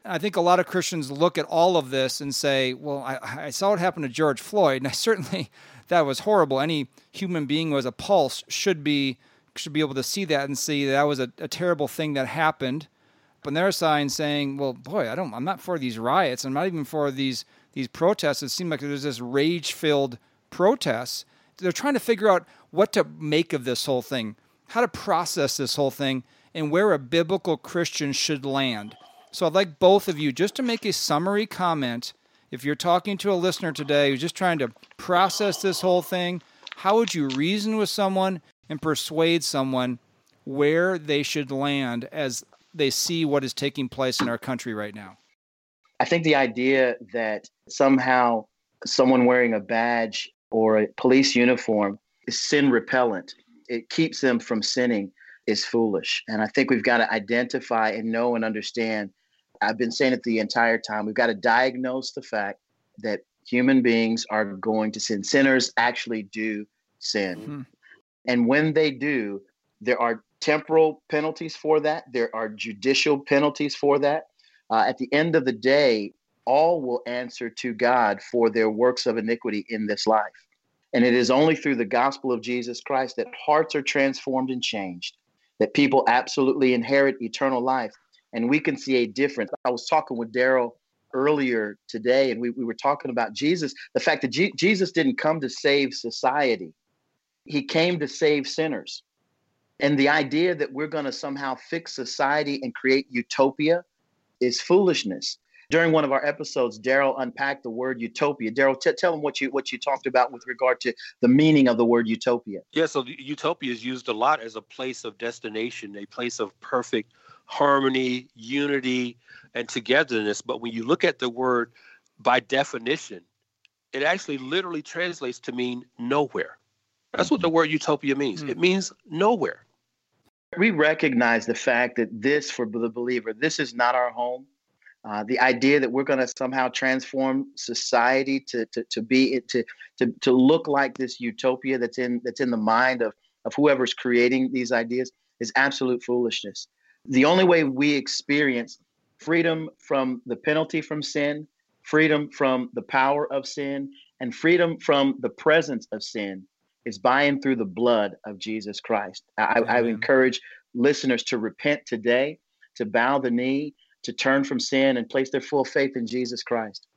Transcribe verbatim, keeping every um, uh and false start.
I think a lot of Christians look at all of this and say, well, I, I saw what happened to George Floyd, and I certainly, that was horrible. Any human being who has a pulse should be should be able to see that and see that was a, a terrible thing that happened. But there are signs saying, well, boy, I don't, I'm not for these riots. I'm not even for these these protests. It seems like there's this rage-filled protests. They're trying to figure out what to make of this whole thing, how to process this whole thing, and where a biblical Christian should land. So I'd like both of you just to make a summary comment. If you're talking to a listener today who's just trying to process this whole thing, how would you reason with someone and persuade someone where they should land as they see what is taking place in our country right now? I think the idea that somehow someone wearing a badge or a police uniform is sin repellent, it keeps them from sinning, is foolish. And I think we've got to identify and know and understand. I've been saying it the entire time. We've got to diagnose the fact that human beings are going to sin. Sinners actually do sin. Mm-hmm. And when they do, there are temporal penalties for that. There are judicial penalties for that. Uh, at the end of the day, all will answer to God for their works of iniquity in this life. And it is only through the gospel of Jesus Christ that hearts are transformed and changed, that people absolutely inherit eternal life. And we can see a difference. I was talking with Daryl earlier today, and we, we were talking about Jesus, the fact that G- Jesus didn't come to save society. He came to save sinners. And the idea that we're going to somehow fix society and create utopia is foolishness. During one of our episodes, Daryl unpacked the word utopia. Daryl, t- tell them what you what you talked about with regard to the meaning of the word utopia. Yeah, so utopia is used a lot as a place of destination, a place of perfect harmony, unity, and togetherness. But when you look at the word by definition, it actually literally translates to mean nowhere. That's what the word utopia means. Mm. It means nowhere. We recognize the fact that this, for the believer, this is not our home. Uh, the idea that we're going to somehow transform society to to to be to to to look like this utopia that's in that's in the mind of of whoever's creating these ideas is absolute foolishness. The only way we experience freedom from the penalty from sin, freedom from the power of sin, and freedom from the presence of sin is by and through the blood of Jesus Christ. I, I encourage listeners to repent today, to bow the knee, to turn from sin and place their full faith in Jesus Christ.